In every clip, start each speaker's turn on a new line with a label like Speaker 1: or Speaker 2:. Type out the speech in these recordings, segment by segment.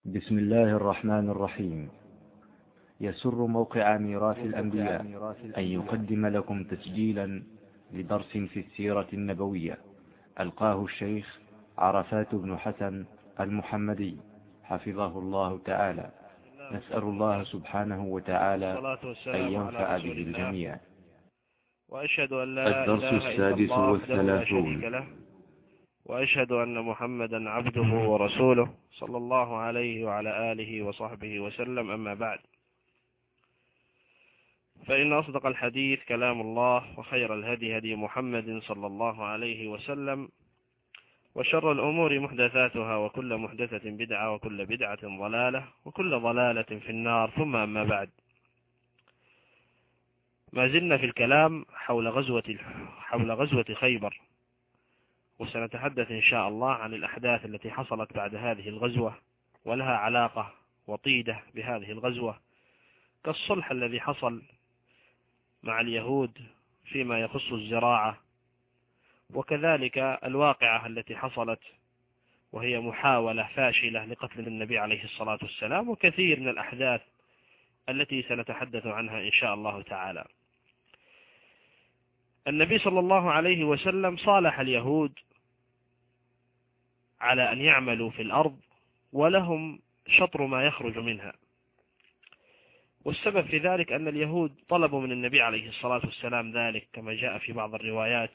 Speaker 1: بسم الله الرحمن الرحيم. يسر موقع ميراث الأنبياء أن يقدم لكم تسجيلا لدرس في السيرة النبوية ألقاه الشيخ عرفات بن حسن المحمدي حفظه الله تعالى. نسأل الله سبحانه وتعالى أن ينفع به الجميع.
Speaker 2: وأشهد أن لا إله إلا الله وحده لا شريك له، وأشهد أن محمدا عبده ورسوله صلى الله عليه وعلى آله وصحبه وسلم. أما بعد، فإن أصدق الحديث كلام الله، وخير الهدي هدي محمد صلى الله عليه وسلم، وشر الأمور محدثاتها، وكل محدثة بدعة، وكل بدعة ضلالة، وكل ضلالة في النار. ثم أما بعد، ما زلنا في الكلام حول غزوة خيبر، وسنتحدث إن شاء الله عن الأحداث التي حصلت بعد هذه الغزوة، ولها علاقة وطيدة بهذه الغزوة، كالصلح الذي حصل مع اليهود فيما يخص الزراعة، وكذلك الواقعة التي حصلت وهي محاولة فاشلة لقتل النبي عليه الصلاة والسلام، وكثير من الأحداث التي سنتحدث عنها إن شاء الله تعالى. النبي صلى الله عليه وسلم صالح اليهود على أن يعملوا في الأرض ولهم شطر ما يخرج منها، والسبب في ذلك أن اليهود طلبوا من النبي عليه الصلاة والسلام ذلك، كما جاء في بعض الروايات.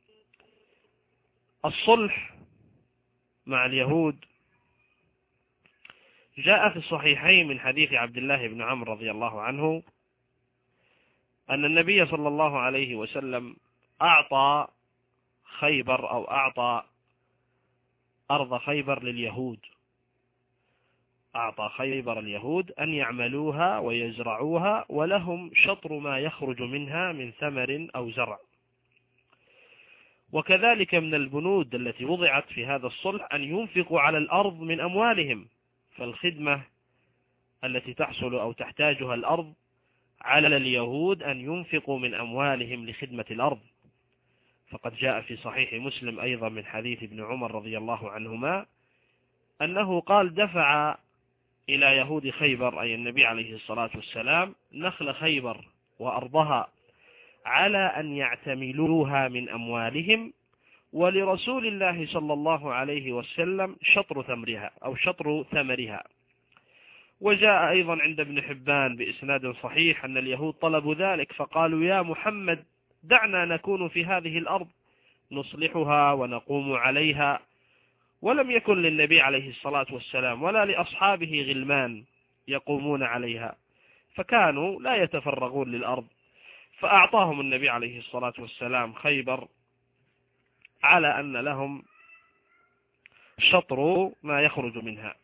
Speaker 2: الصلح مع اليهود جاء في الصحيحين من حديث عبد الله بن عمرو رضي الله عنه أن النبي صلى الله عليه وسلم أعطى خيبر، أو أعطى أرض خيبر لليهود، أعطى خيبر اليهود أن يعملوها ويزرعوها، ولهم شطر ما يخرج منها من ثمر أو زرع. وكذلك من البنود التي وضعت في هذا الصلح أن ينفقوا على الأرض من أموالهم، فالخدمة التي تحصل أو تحتاجها الأرض على اليهود أن ينفقوا من أموالهم لخدمة الأرض. فقد جاء في صحيح مسلم أيضا من حديث ابن عمر رضي الله عنهما أنه قال: دفع إلى يهود خيبر، أي النبي عليه الصلاة والسلام، نخل خيبر وأرضها على أن يعتملوها من أموالهم، ولرسول الله صلى الله عليه وسلم شطر ثمرها أو شطر ثمرها. وجاء أيضا عند ابن حبان بإسناد صحيح أن اليهود طلبوا ذلك، فقالوا: يا محمد، دعنا نكون في هذه الأرض نصلحها ونقوم عليها. ولم يكن للنبي عليه الصلاة والسلام ولا لأصحابه غلمان يقومون عليها، فكانوا لا يتفرغون للأرض، فأعطاهم النبي عليه الصلاة والسلام خيبر على أن لهم شطر ما يخرج منها.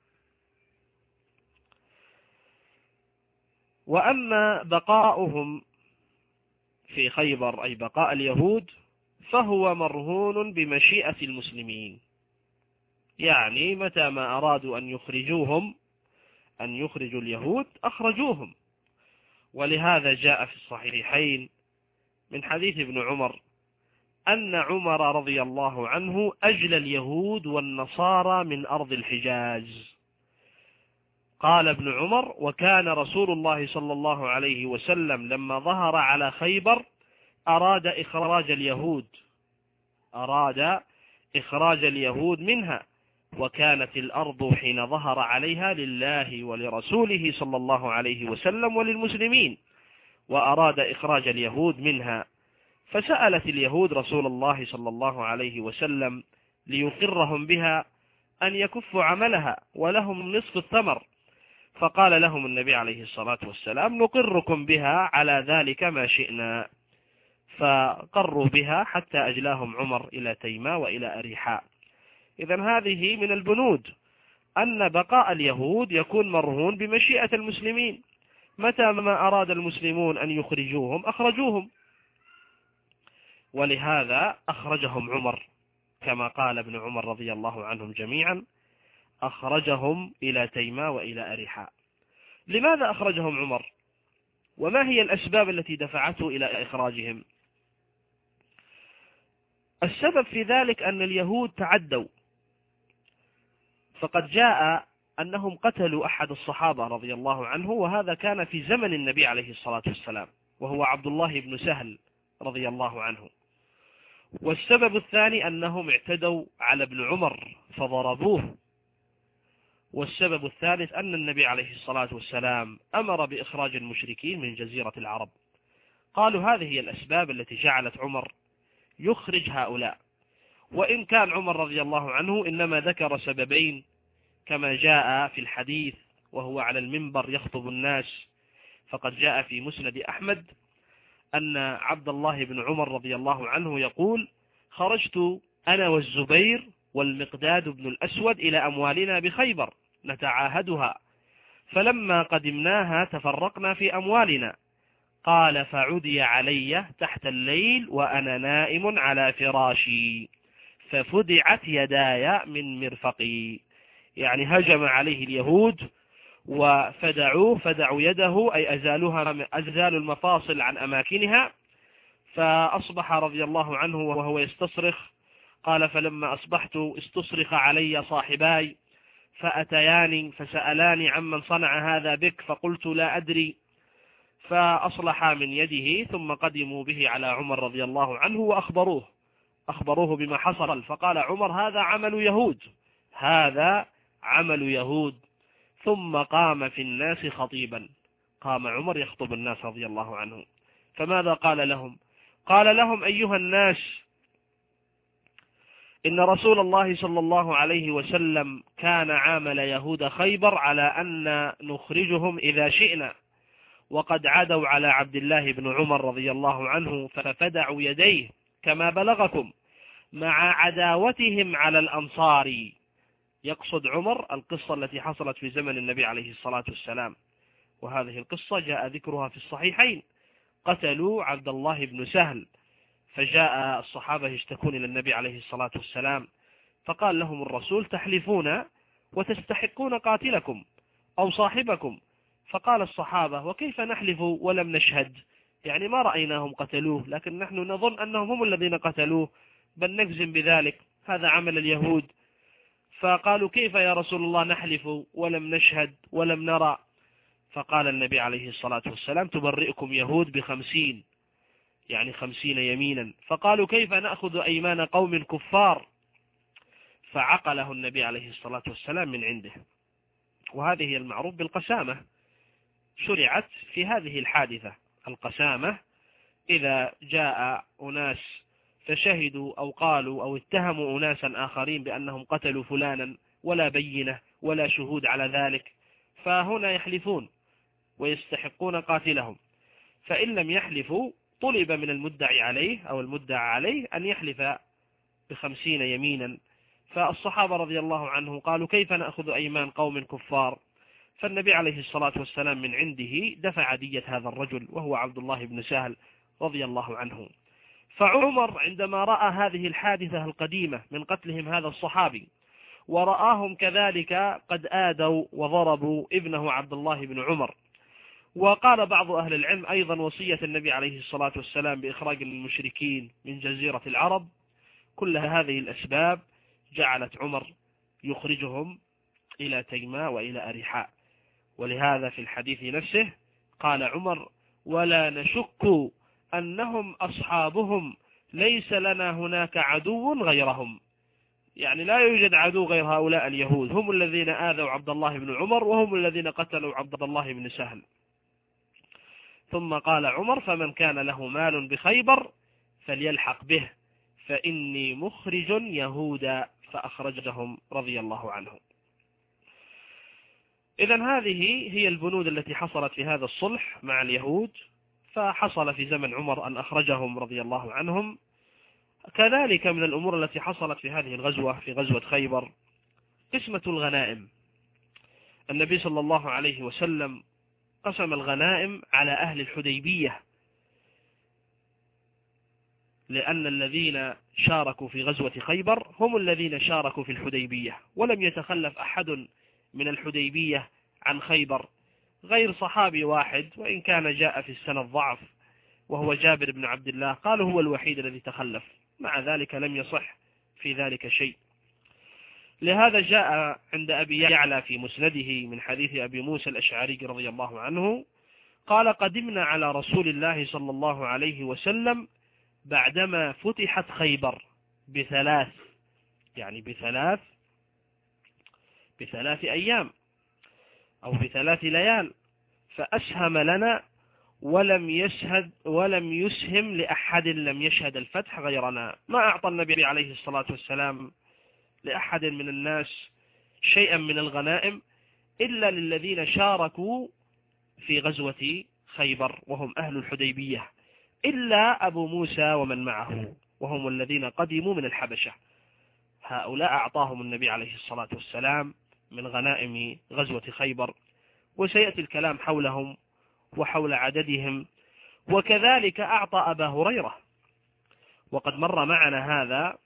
Speaker 2: وأما بقاؤهم في خيبر، أي بقاء اليهود، فهو مرهون بمشيئة المسلمين، يعني متى ما أرادوا أن يخرجوا اليهود أخرجوهم. ولهذا جاء في الصحيحين من حديث ابن عمر أن عمر رضي الله عنه أجلى اليهود والنصارى من أرض الحجاز. قال ابن عمر: وكان رسول الله صلى الله عليه وسلم لما ظهر على خيبر أراد إخراج اليهود منها، وكانت الأرض حين ظهر عليها لله ولرسوله صلى الله عليه وسلم وللمسلمين، وأراد إخراج اليهود منها، فسألت اليهود رسول الله صلى الله عليه وسلم ليقرهم بها أن يكفوا عملها ولهم نصف الثمر، فقال لهم النبي عليه الصلاة والسلام: نقركم بها على ذلك ما شئنا. فقروا بها حتى أجلاهم عمر إلى تيماء وإلى أريحاء. إذن هذه من البنود أن بقاء اليهود يكون مرهون بمشيئة المسلمين، متى ما أراد المسلمون أن يخرجوهم أخرجوهم، ولهذا أخرجهم عمر، كما قال ابن عمر رضي الله عنهم جميعا: أخرجهم إلى تيماء وإلى أريحاء. لماذا أخرجهم عمر؟ وما هي الأسباب التي دفعته إلى إخراجهم؟ السبب في ذلك أن اليهود تعدوا، فقد جاء أنهم قتلوا أحد الصحابة رضي الله عنه، وهذا كان في زمن النبي عليه الصلاة والسلام، وهو عبد الله بن سهل رضي الله عنه. والسبب الثاني أنهم اعتدوا على ابن عمر فضربوه. والسبب الثالث أن النبي عليه الصلاة والسلام أمر بإخراج المشركين من جزيرة العرب. قالوا هذه هي الأسباب التي جعلت عمر يخرج هؤلاء، وإن كان عمر رضي الله عنه إنما ذكر سببين كما جاء في الحديث وهو على المنبر يخطب الناس، فقد جاء في مسند أحمد أن عبد الله بن عمر رضي الله عنه يقول: خرجت أنا والزبير والمقداد بن الأسود إلى أموالنا بخيبر نتعاهدها، فلما قدمناها تفرقنا في أموالنا. قال: فعدي علي تحت الليل وأنا نائم على فراشي ففدعت يداي من مرفقي، يعني هجم عليه اليهود فدعوا يده، أي أزالوا المفاصل عن أماكنها، فأصبح رضي الله عنه وهو يستصرخ. قال: فلما أصبحت استصرخ علي صاحباي فأتياني فسألاني عمن صنع هذا بك، فقلت لا أدري، فأصلح من يده، ثم قدموا به على عمر رضي الله عنه وأخبروه بما حصل. فقال عمر: هذا عمل يهود، هذا عمل يهود. ثم قام في الناس خطيبا، قام عمر يخطب الناس رضي الله عنه. فماذا قال لهم؟ قال لهم: أيها الناس، إن رسول الله صلى الله عليه وسلم كان عامل يهود خيبر على أن نخرجهم إذا شئنا، وقد عادوا على عبد الله بن عمر رضي الله عنه ففدعوا يديه كما بلغكم، مع عداوتهم على الأنصار. يقصد عمر القصة التي حصلت في زمن النبي عليه الصلاة والسلام، وهذه القصة جاء ذكرها في الصحيحين. قتلوا عبد الله بن سهل، فجاء الصحابة يشتكون إلى النبي عليه الصلاة والسلام، فقال لهم الرسول: تحلفون وتستحقون قاتلكم أو صاحبكم. فقال الصحابة: وكيف نحلف ولم نشهد؟ يعني ما رأيناهم قتلوه، لكن نحن نظن أنهم هم الذين قتلوه، بل نجزم بذلك، هذا عمل اليهود. فقالوا: كيف يا رسول الله نحلف ولم نشهد ولم نرى؟ فقال النبي عليه الصلاة والسلام: تبرئكم يهود ب50، يعني 50 يمينا. فقالوا: كيف نأخذ أيمان قوم كفار؟ فعقله النبي عليه الصلاة والسلام من عنده. وهذه هي المعروف بالقسامة، شرعت في هذه الحادثة القسامة. إذا جاء أناس فشهدوا أو قالوا أو اتهموا أناسا آخرين بأنهم قتلوا فلانا ولا بينة ولا شهود على ذلك، فهنا يحلفون ويستحقون قاتلهم. فإن لم يحلفوا طلب من المدعي عليه أو المدعى عليه أن يحلف ب50 يمينا. فالصحابة رضي الله عنه قالوا: كيف نأخذ أيمان قوم كفار؟ فالنبي عليه الصلاة والسلام من عنده دفع دية هذا الرجل، وهو عبد الله بن سهل رضي الله عنه. فعمر عندما رأى هذه الحادثة القديمة من قتلهم هذا الصحابي، ورآهم كذلك قد آدوا وضربوا ابنه عبد الله بن عمر، وقال بعض أهل العلم أيضا وصية النبي عليه الصلاة والسلام بإخراج المشركين من جزيرة العرب، كل هذه الأسباب جعلت عمر يخرجهم إلى تيماء وإلى أريحاء. ولهذا في الحديث نفسه قال عمر: ولا نشك أنهم أصحابهم، ليس لنا هناك عدو غيرهم. يعني لا يوجد عدو غير هؤلاء اليهود، هم الذين آذوا عبد الله بن عمر، وهم الذين قتلوا عبد الله بن سهل. ثم قال عمر: فمن كان له مال بخيبر فليلحق به، فإني مخرج يهودا، فأخرجهم رضي الله عنهم. إذن هذه هي البنود التي حصلت في هذا الصلح مع اليهود، فحصل في زمن عمر أن أخرجهم رضي الله عنهم. كذلك من الأمور التي حصلت في هذه الغزوة، في غزوة خيبر، قسمة الغنائم. النبي صلى الله عليه وسلم قسم الغنائم على أهل الحديبية، لأن الذين شاركوا في غزوة خيبر هم الذين شاركوا في الحديبية، ولم يتخلف أحد من الحديبية عن خيبر غير صحابي واحد، وإن كان جاء في السنة ضعف، وهو جابر بن عبد الله، قالوا هو الوحيد الذي تخلف، مع ذلك لم يصح في ذلك شيء. لهذا جاء عند أبي يعلى في مسنده من حديث أبي موسى الأشعري رضي الله عنه قال قدمنا على رسول الله صلى الله عليه وسلم بعدما فتحت خيبر بثلاث، يعني بثلاث أيام أو بثلاث ليال، فأسهم لنا ولم يسهم لأحد لم يشهد الفتح غيرنا. ما أعطى النبي عليه الصلاة والسلام لأحد من الناس شيئا من الغنائم إلا للذين شاركوا في غزوة خيبر وهم أهل الحديبية، إلا أبو موسى ومن معه وهم الذين قدموا من الحبشة. هؤلاء أعطاهم النبي عليه الصلاة والسلام من غنائم غزوة خيبر، وسيأتي الكلام حولهم وحول عددهم. وكذلك أعطى أبا هريرة، وقد مر معنا هذا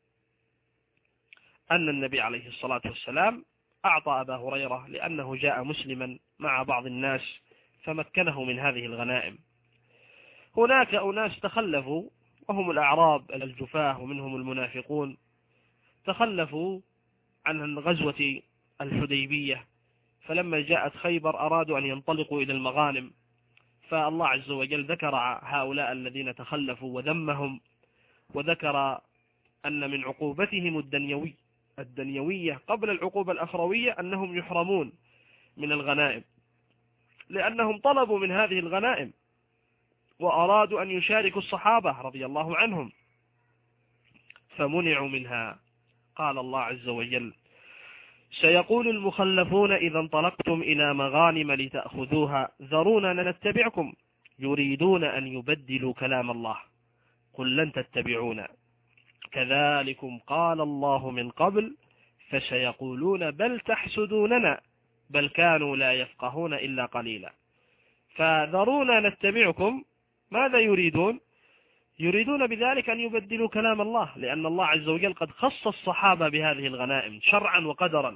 Speaker 2: أن النبي عليه الصلاة والسلام أعطى أبا هريرة لأنه جاء مسلما مع بعض الناس فمكنه من هذه الغنائم. هناك أناس تخلفوا وهم الأعراب الجفاه ومنهم المنافقون، تخلفوا عن غزوة الحديبية، فلما جاءت خيبر أرادوا أن ينطلقوا إلى المغانم، فالله عز وجل ذكر هؤلاء الذين تخلفوا وذمهم، وذكر أن من عقوبتهم الدنيوية قبل العقوبة الأخروية أنهم يحرمون من الغنائم، لأنهم طلبوا من هذه الغنائم وأرادوا أن يشاركوا الصحابة رضي الله عنهم فمنعوا منها. قال الله عز وجل: سيقول المخلفون إذا انطلقتم إلى مغانم لتأخذوها ذرونا نتبعكم يريدون أن يبدلوا كلام الله قل لن تتبعونا كذلكم قال الله من قبل فسيقولون بل تحسدوننا بل كانوا لا يفقهون إلا قليلا. فذرونا نتبعكم ماذا يريدون؟ يريدون بذلك أن يبدلوا كلام الله، لأن الله عز وجل قد خص الصحابة بهذه الغنائم شرعا وقدرا،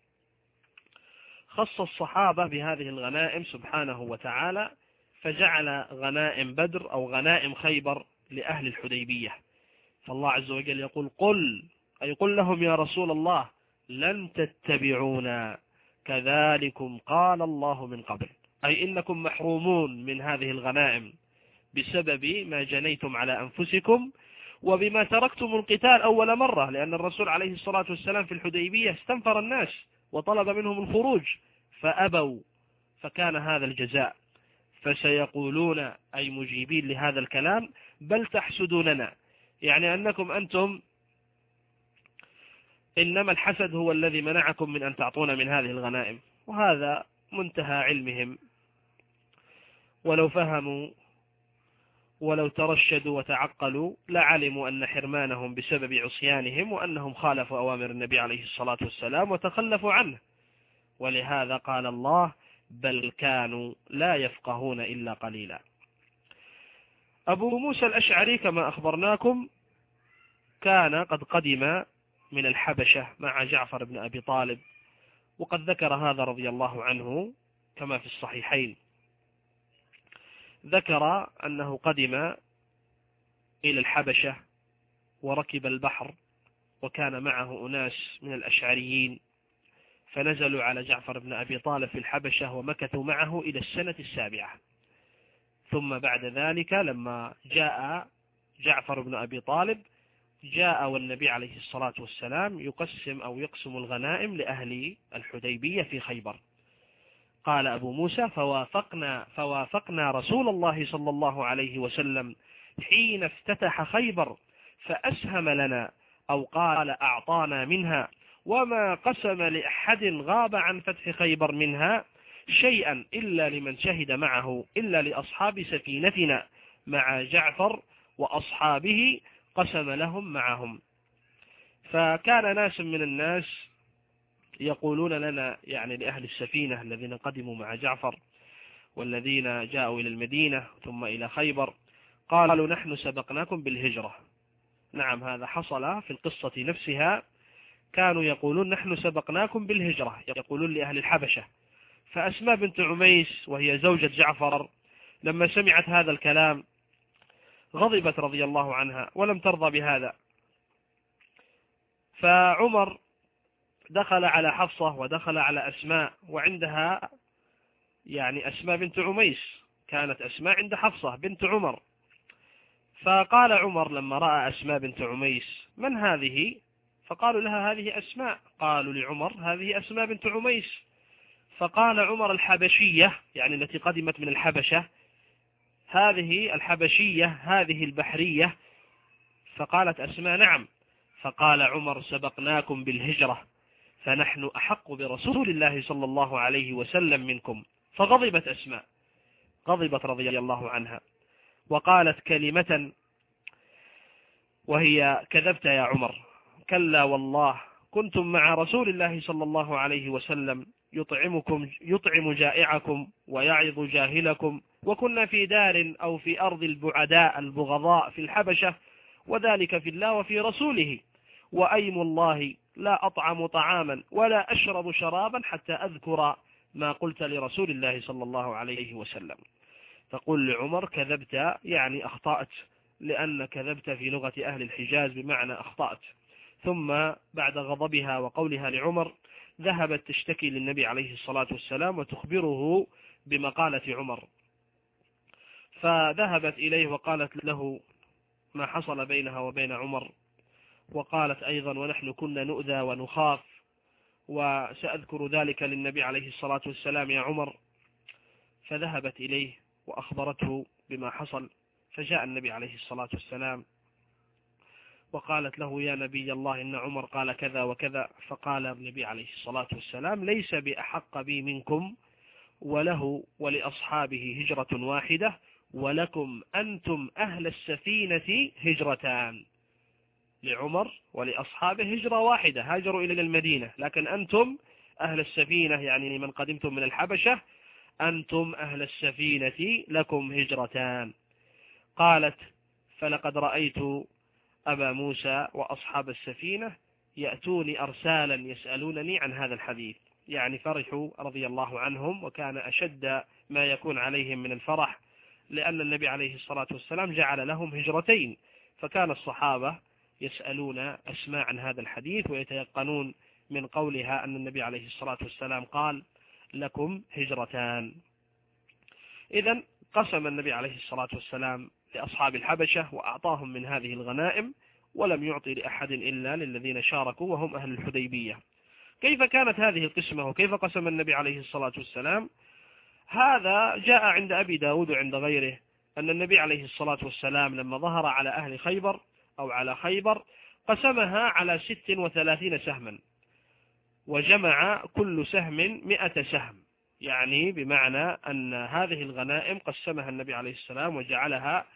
Speaker 2: خص الصحابة بهذه الغنائم سبحانه وتعالى، فجعل غنائم بدر أو غنائم خيبر لأهل الحديبية. فالله عز وجل يقول قل لهم يا رسول الله لن تتبعونا كذلكم قال الله من قبل، أي إنكم محرومون من هذه الغنائم بسبب ما جنيتم على أنفسكم وبما تركتم القتال أول مرة، لأن الرسول عليه الصلاة والسلام في الحديبية استنفر الناس وطلب منهم الخروج فأبوا، فكان هذا الجزاء. فسيقولون أي مجيبين لهذا الكلام بل تحسدوننا، يعني أنكم أنتم إنما الحسد هو الذي منعكم من أن تعطونا من هذه الغنائم. وهذا منتهى علمهم، ولو فهموا ولو ترشدوا وتعقلوا لعلموا أن حرمانهم بسبب عصيانهم وأنهم خالفوا أوامر النبي عليه الصلاة والسلام وتخلفوا عنه. ولهذا قال الله بل كانوا لا يفقهون إلا قليلا. أبو موسى الأشعري كما أخبرناكم كان قد قدم من الحبشة مع جعفر بن أبي طالب، وقد ذكر هذا رضي الله عنه كما في الصحيحين، ذكر أنه قدم إلى الحبشة وركب البحر وكان معه أناس من الأشعريين، فنزلوا على جعفر بن أبي طالب في الحبشة ومكثوا معه إلى السنة 7. ثم بعد ذلك لما جاء جعفر بن أبي طالب جاء والنبي عليه الصلاة والسلام يقسم الغنائم لأهل الحديبية في خيبر. قال أبو موسى فوافقنا رسول الله صلى الله عليه وسلم حين افتتح خيبر فأسهم لنا أو قال أعطانا منها، وما قسم لأحد غاب عن فتح خيبر منها شيئا إلا لمن شهد معه إلا لأصحاب سفينتنا مع جعفر وأصحابه قسم لهم معهم. فكان ناس من الناس يقولون لنا يعني لأهل السفينة الذين قدموا مع جعفر والذين جاءوا إلى المدينة ثم إلى خيبر، قالوا نحن سبقناكم بالهجرة. نعم هذا حصل في القصة نفسها، كانوا يقولون نحن سبقناكم بالهجرة، يقولون لأهل الحبشة. فأسماء بنت عميس وهي زوجة جعفر لما سمعت هذا الكلام غضبت رضي الله عنها ولم ترضى بهذا. فعمر دخل على حفصة ودخل على أسماء، وعندها يعني أسماء بنت عميس، كانت أسماء عند حفصة بنت عمر. فقال عمر لما رأى أسماء بنت عميس: من هذه؟ فقالوا لها: هذه أسماء. قالوا لعمر: هذه أسماء بنت عميس. فقال عمر: الحبشية، يعني التي قدمت من الحبشة، هذه الحبشية، هذه البحرية. فقالت أسماء: نعم. فقال عمر: سبقناكم بالهجرة، فنحن أحق برسول الله صلى الله عليه وسلم منكم. فغضبت أسماء، غضبت رضي الله عنها، وقالت كلمة وهي: كذبت يا عمر، كلا والله كنتم مع رسول الله صلى الله عليه وسلم يطعم جائعكم ويعظ جاهلكم، وكنا في دار أو في أرض البعداء البغضاء في الحبشة، وذلك في الله وفي رسوله، وأيم الله لا أطعم طعاما ولا أشرب شرابا حتى أذكر ما قلت لرسول الله صلى الله عليه وسلم. تقول لعمر: كذبت، يعني أخطأت، لأن كذبت في لغة أهل الحجاز بمعنى أخطأت. ثم بعد غضبها وقولها لعمر ذهبت تشتكي للنبي عليه الصلاة والسلام وتخبره بمقالة عمر. فذهبت إليه وقالت له ما حصل بينها وبين عمر، وقالت أيضا: ونحن كنا نؤذى ونخاف، وسأذكر ذلك للنبي عليه الصلاة والسلام يا عمر. فذهبت إليه وأخبرته بما حصل، فجاء النبي عليه الصلاة والسلام وقالت له: يا نبي الله، إن عمر قال كذا وكذا. فقال النبي عليه الصلاة والسلام: ليس بأحق بي منكم، وله ولأصحابه هجرة واحدة، ولكم أنتم أهل السفينة هجرتان. لعمر ولأصحابه هجرة واحدة، هاجروا إلى المدينة، لكن أنتم أهل السفينة، يعني من قدمتم من الحبشة، أنتم أهل السفينة لكم هجرتان. قالت: فلقد رأيت أبا موسى وأصحاب السفينة يأتوني أرسالا يسألونني عن هذا الحديث، يعني فرحوا رضي الله عنهم، وكان أشد ما يكون عليهم من الفرح، لأن النبي عليه الصلاة والسلام جعل لهم هجرتين، فكان الصحابة يسألون أسماء عن هذا الحديث ويتيقنون من قولها أن النبي عليه الصلاة والسلام قال: لكم هجرتان. إذن قسم النبي عليه الصلاة والسلام لأصحاب الحبشة وأعطاهم من هذه الغنائم، ولم يعطي لأحد إلا للذين شاركوا وهم أهل الحديبية. كيف كانت هذه القسمة وكيف قسم النبي عليه الصلاة والسلام؟ هذا جاء عند أبي داود وعند غيره أن النبي عليه الصلاة والسلام لما ظهر على أهل خيبر أو على خيبر قسمها على 36 سهما، وجمع كل سهم 100 سهم، يعني بمعنى أن هذه الغنائم قسمها النبي عليه السلام وجعلها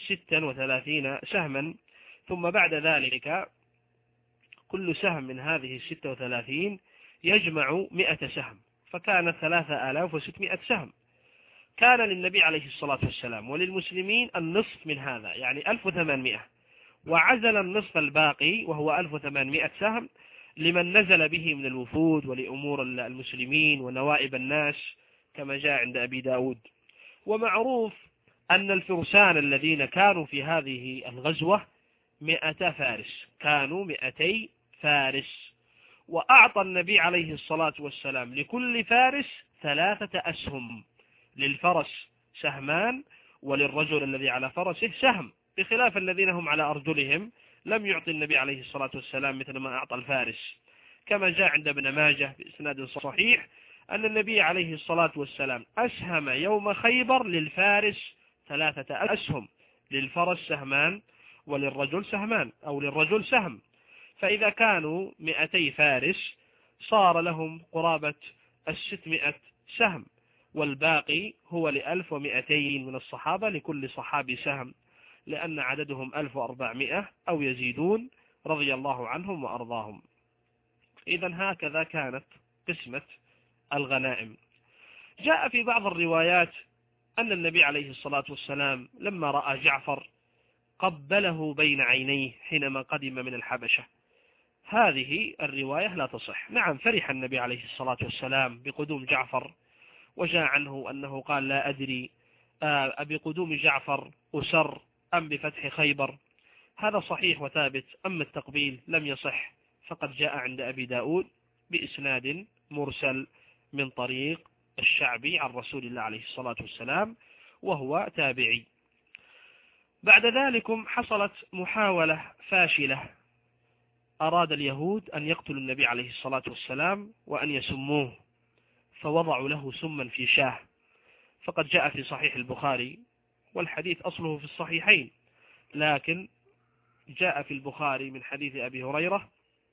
Speaker 2: 36 سهما، ثم بعد ذلك كل سهم من هذه 36 يجمع 100 سهم، فكانت 3600 سهم. كان للنبي عليه الصلاة والسلام وللمسلمين النصف من هذا، يعني 1800، وعزل النصف الباقي وهو 1800 سهم لمن نزل به من الوفود ولأمور المسلمين ونوائب الناس، كما جاء عند أبي داود. ومعروف أن الفرسان الذين كانوا في هذه الغزوة 100 فارس، كانوا 200 فارس، وأعطى النبي عليه الصلاة والسلام لكل فارس 3 أسهم، للفرس سهمان وللرجل الذي على فرسه سهم، بخلاف الذين هم على أرجلهم لم يعطي النبي عليه الصلاة والسلام مثل ما أعطى الفارس، كما جاء عند ابن ماجه بإسناد صحيح أن النبي عليه الصلاة والسلام أسهم يوم خيبر للفارس 3 أسهم، للفرس سهمان وللرجل سهمان أو للرجل سهم. فإذا كانوا 200 فارس صار لهم قرابة 600 سهم، والباقي هو 1200 من الصحابة، لكل صحابي سهم، لأن عددهم 1400 أو يزيدون رضي الله عنهم وأرضاهم. إذن هكذا كانت قسمة الغنائم. جاء في بعض الروايات أن النبي عليه الصلاة والسلام لما رأى جعفر قبله بين عينيه حينما قدم من الحبشة. هذه الرواية لا تصح. نعم، فرح النبي عليه الصلاة والسلام بقدوم جعفر، وجاء عنه أنه قال: لا أدري بقدوم جعفر أسر أم بفتح خيبر. هذا صحيح وثابت. أما التقبيل لم يصح، فقد جاء عند أبي داود بإسناد مرسل من طريق الشعبي عن رسول الله عليه الصلاة والسلام وهو تابعي. بعد ذلك حصلت محاولة فاشلة، أراد اليهود أن يقتلوا النبي عليه الصلاة والسلام وأن يسموه، فوضعوا له سما في شاه، فقد جاء في صحيح البخاري، والحديث أصله في الصحيحين، لكن جاء في البخاري من حديث أبي هريرة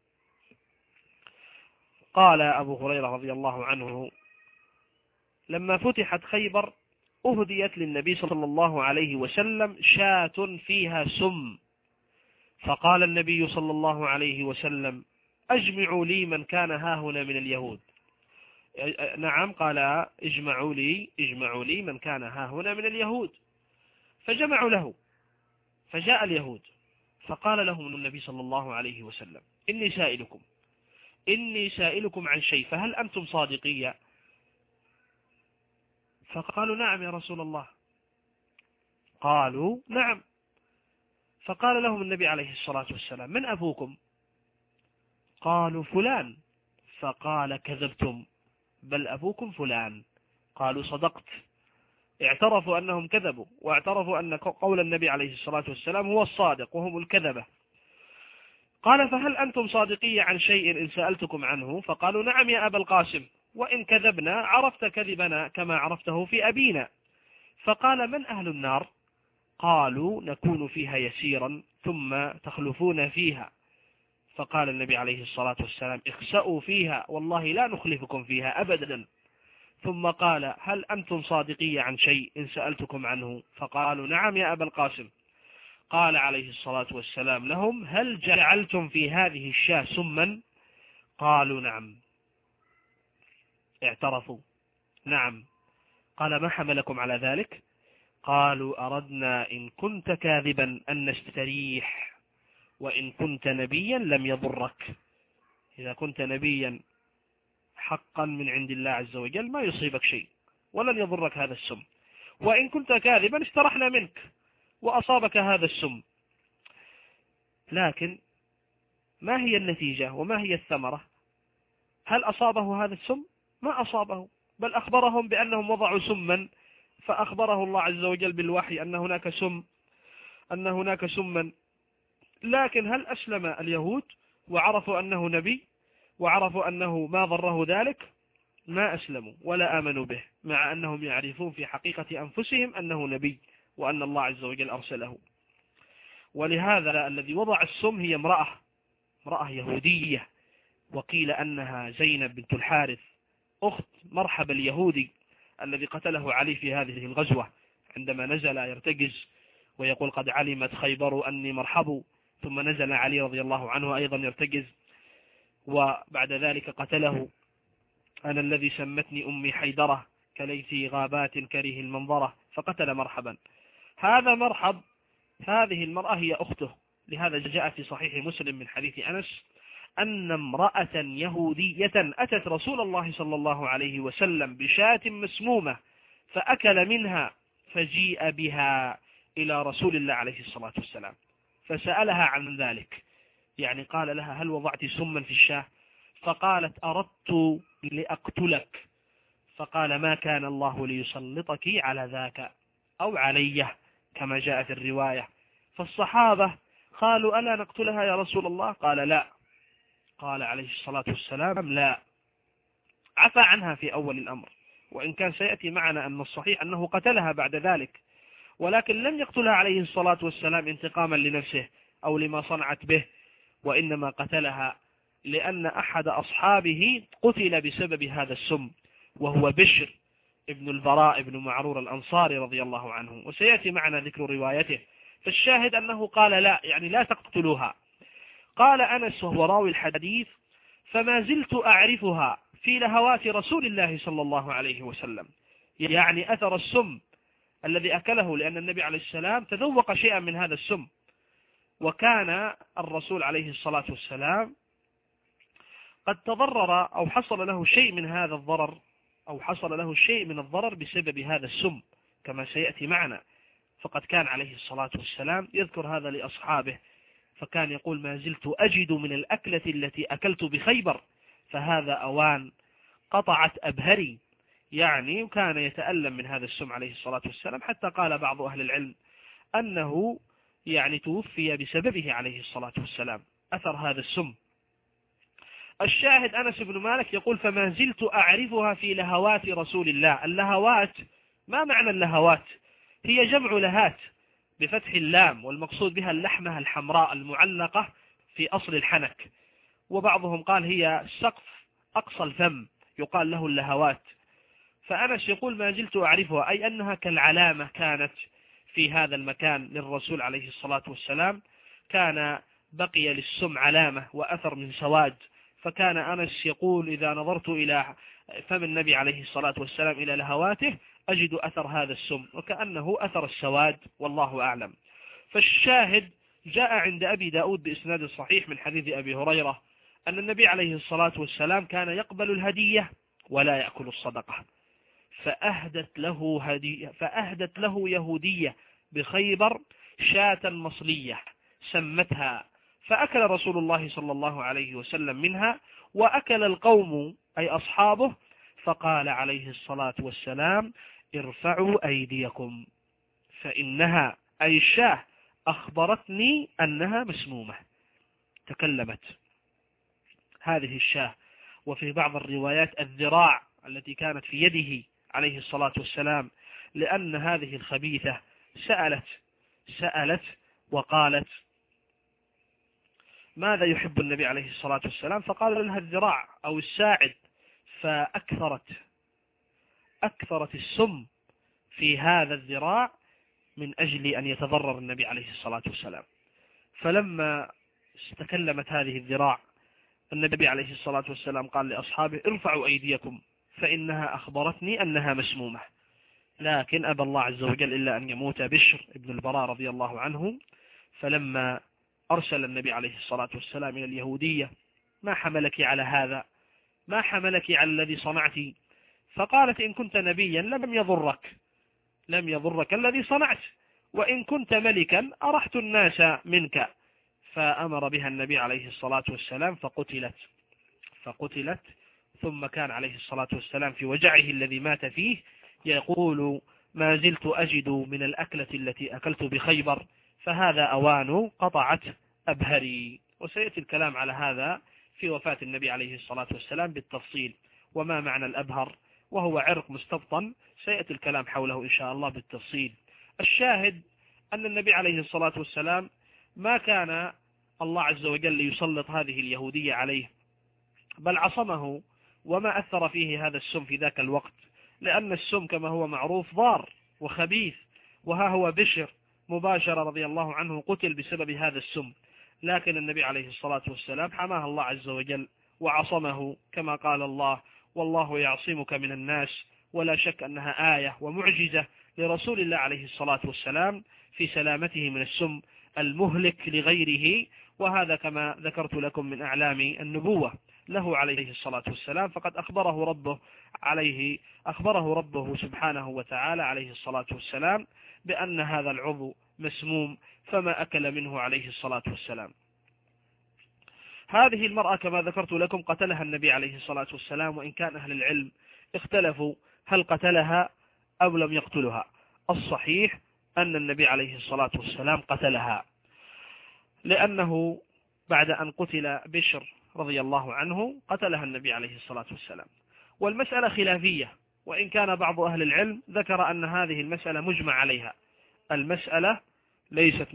Speaker 2: قال أبو هريرة رضي الله عنه: لما فتحت خيبر أهديت للنبي صلى الله عليه وسلم شاة فيها سم، فقال النبي صلى الله عليه وسلم: أجمعوا لي من كان هاهنا من اليهود. نعم، قال: اجمعوا لي من كان هاهنا من اليهود. فجمعوا له، فجاء اليهود فقال لهم النبي صلى الله عليه وسلم: إني سائلكم عن شيء، فهل أنتم صادقية؟ فقالوا: نعم يا رسول الله. قالوا: نعم. فقال لهم النبي عليه الصلاة والسلام: من أبوكم؟ قالوا: فلان. فقال: كذبتم، بل أبوكم فلان. قالوا: صدقت. اعترفوا أنهم كذبوا، واعترفوا أن قول النبي عليه الصلاة والسلام هو الصادق وهم الكذبة. قال: فهل أنتم صادقية عن شيء إن سألتكم عنه؟ فقالوا: نعم يا أبا القاسم، وإن كذبنا عرفت كذبنا كما عرفته في أبينا. فقال: من أهل النار؟ قالوا: نكون فيها يسيرا ثم تخلفون فيها. فقال النبي عليه الصلاة والسلام: اخسأوا فيها، والله لا نخلفكم فيها أبدا. ثم قال: هل أنتم صادقية عن شيء إن سألتكم عنه؟ فقالوا: نعم يا أبا القاسم. قال عليه الصلاة والسلام لهم: هل جعلتم في هذه الشاة سما؟ قالوا: نعم. اعترفوا: نعم. قال: ما حملكم على ذلك؟ قالوا: أردنا إن كنت كاذبا أن نستريح، وإن كنت نبيا لم يضرك. إذا كنت نبيا حقا من عند الله عز وجل ما يصيبك شيء ولن يضرك هذا السم، وإن كنت كاذبا استرحنا منك وأصابك هذا السم. لكن ما هي النتيجة وما هي الثمرة؟ هل أصابه هذا السم؟ ما أصابه، بل أخبرهم بأنهم وضعوا سما، فأخبره الله عز وجل بالوحي أن هناك سما. لكن هل أسلم اليهود وعرفوا أنه نبي وعرفوا أنه ما ضره ذلك؟ ما أسلموا ولا آمنوا به، مع أنهم يعرفون في حقيقة أنفسهم أنه نبي وأن الله عز وجل أرسله. ولهذا الذي وضع السم هي امرأة يهودية، وقيل أنها زينب بنت الحارث أخت مرحب اليهودي الذي قتله علي في هذه الغزوة، عندما نزل يرتجز ويقول: قد علمت خيبر أني مرحب. ثم نزل علي رضي الله عنه أيضا يرتجز، وبعد ذلك قتله: أنا الذي سمتني أمي حيدرة كليتي غابات كريه المنظرة. فقتل مرحبا. هذا مرحب، هذه المرأة هي أخته. لهذا جاء في صحيح مسلم من حديث أنس أن امرأة يهودية أتت رسول الله صلى الله عليه وسلم بشاة مسمومة فأكل منها، فجيء بها إلى رسول الله عليه الصلاة والسلام فسألها عن ذلك، يعني قال لها: هل وضعت سما في الشاة؟ فقالت: أردت لأقتلك. فقال: ما كان الله ليسلطك على ذاك أو علي، كما جاء في الرواية. فالصحابة قالوا: ألا نقتلها يا رسول الله؟ قال: لا. قال عليه الصلاة والسلام: لا، عفى عنها في أول الأمر، وإن كان سيأتي معنا أن الصحيح أنه قتلها بعد ذلك، ولكن لم يقتلها عليه الصلاة والسلام انتقاما لنفسه أو لما صنعت به، وإنما قتلها لأن أحد أصحابه قتل بسبب هذا السم، وهو بشر ابن البراء ابن معرور الأنصاري رضي الله عنه، وسيأتي معنا ذكر روايته. فالشاهد أنه قال: لا، يعني لا تقتلوها. قال أنس وهو راوي الحديث: فما زلت أعرفها في لهوات رسول الله صلى الله عليه وسلم، يعني أثر السم الذي أكله، لأن النبي عليه السلام تذوق شيئا من هذا السم، وكان الرسول عليه الصلاة والسلام قد تضرر أو حصل له شيء من هذا الضرر، أو حصل له شيء من الضرر بسبب هذا السم كما سيأتي معنا. فقد كان عليه الصلاة والسلام يذكر هذا لأصحابه، فكان يقول: ما زلت أجد من الأكلة التي أكلت بخيبر فهذا أوان قطعت أبهري، يعني كان يتألم من هذا السم عليه الصلاة والسلام، حتى قال بعض أهل العلم أنه يعني توفي بسببه عليه الصلاة والسلام، أثر هذا السم. الشاهد أنس بن مالك يقول: فما زلت أعرفها في لهوات رسول الله. اللهوات، ما معنى اللهوات؟ هي جمع لهات بفتح اللام، والمقصود بها اللحمة الحمراء المعلقة في أصل الحنك، وبعضهم قال هي سقف أقصى الفم يقال له اللهوات. فأنس يقول: ما زلت أعرفها، أي أنها كالعلامة كانت في هذا المكان للرسول عليه الصلاة والسلام، كان بقي للسم علامة وأثر من سواد. فكان أنس يقول: إذا نظرت إلى فم النبي عليه الصلاة والسلام إلى لهواته أجد أثر هذا السم، وكأنه أثر السواد، والله أعلم. فالشاهد جاء عند أبي داود بإسناد صحيح من حديث أبي هريرة أن النبي عليه الصلاة والسلام كان يقبل الهدية ولا يأكل الصدقة، فأهدت له يهودية بخيبر شاة مصلية سمتها، فأكل رسول الله صلى الله عليه وسلم منها، وأكل القوم أي أصحابه، فقال عليه الصلاة والسلام: ارفعوا أيديكم فإنها أي الشاه أخبرتني أنها مسمومة. تكلمت هذه الشاه. وفي بعض الروايات الذراع التي كانت في يده عليه الصلاة والسلام، لأن هذه الخبيثة سألت وقالت: ماذا يحب النبي عليه الصلاة والسلام؟ فقال لها: الذراع أو الساعد. فأكثرت السم في هذا الذراع من أجل أن يتضرر النبي عليه الصلاة والسلام. فلما تكلمت هذه الذراع، النبي عليه الصلاة والسلام قال لأصحابه: ارفعوا أيديكم فإنها أخبرتني أنها مسمومة. لكن أبى الله عز وجل إلا أن يموت بشر ابن البراء رضي الله عنه. فلما أرسل النبي عليه الصلاة والسلام إلى اليهودية: ما حملك على هذا؟ ما حملك على الذي صنعت؟ فقالت: إن كنت نبيا لم يضرك الذي صنعت، وإن كنت ملكا أرحت الناس منك. فأمر بها النبي عليه الصلاة والسلام فقتلت. ثم كان عليه الصلاة والسلام في وجعه الذي مات فيه يقول: ما زلت أجد من الأكلة التي أكلت بخيبر، فهذا أوان قطعت أبهري. وسيأتي الكلام على هذا في وفاة النبي عليه الصلاة والسلام بالتفصيل، وما معنى الأبهر، وهو عرق مستبطن، سيأتي الكلام حوله إن شاء الله بالتفصيل. الشاهد أن النبي عليه الصلاة والسلام ما كان الله عز وجل يسلط هذه اليهودية عليه، بل عصمه، وما أثر فيه هذا السم في ذاك الوقت، لأن السم كما هو معروف ضار وخبيث. وها هو بشر مباشرة رضي الله عنه قتل بسبب هذا السم، لكن النبي عليه الصلاة والسلام حماه الله عز وجل وعصمه، كما قال الله: والله يعصمك من الناس. ولا شك أنها آية ومعجزة لرسول الله عليه الصلاة والسلام في سلامته من السم المهلك لغيره. وهذا كما ذكرت لكم من أعلام النبوة له عليه الصلاة والسلام، فقد أخبره ربه سبحانه وتعالى عليه الصلاة والسلام بأن هذا العضو مسموم، فما أكل منه عليه الصلاة والسلام. هذه المرأة كما ذكرت لكم قتلها النبي عليه الصلاة والسلام، وإن كان أهل العلم اختلفوا هل قتلها أو لم يقتلها. الصحيح أن النبي عليه الصلاة والسلام قتلها، لأنه بعد أن قتل بشر رضي الله عنه قتلها النبي عليه الصلاة والسلام. والمسألة خلافية، وإن كان بعض أهل العلم ذكر أن هذه المسألة مجمع عليها. المسألة ليست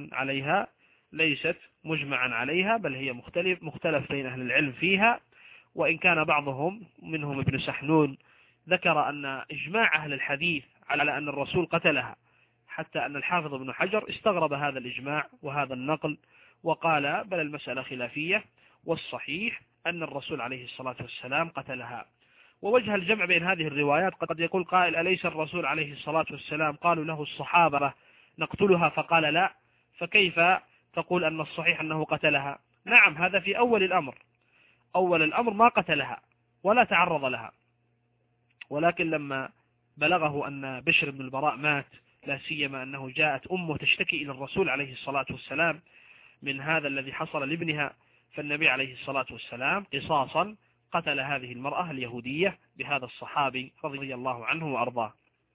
Speaker 2: مجمعا عليها، بل هي مختلف بين أهل العلم فيها. وإن كان بعضهم منهم ابن سحنون ذكر أن إجماع أهل الحديث على أن الرسول قتلها، حتى أن الحافظ ابن حجر استغرب هذا الإجماع وهذا النقل، وقال: بل المسألة خلافية، والصحيح أن الرسول عليه الصلاة والسلام قتلها. ووجه الجمع بين هذه الروايات، قد يقول قائل: أليس الرسول عليه الصلاة والسلام قالوا له الصحابة نقتلها فقال لا، فكيف تقول أن الصحيح أنه قتلها؟ نعم، هذا في أول الأمر ما قتلها ولا تعرض لها، ولكن لما بلغه أن بشر بن البراء مات، لا سيما أنه جاءت أمه تشتكي إلى الرسول عليه الصلاة والسلام من هذا الذي حصل لابنها، فالنبي عليه الصلاة والسلام قصاصا قتل هذه المرأة اليهودية بهذا الصحابي رضي الله عنه وأرضاه.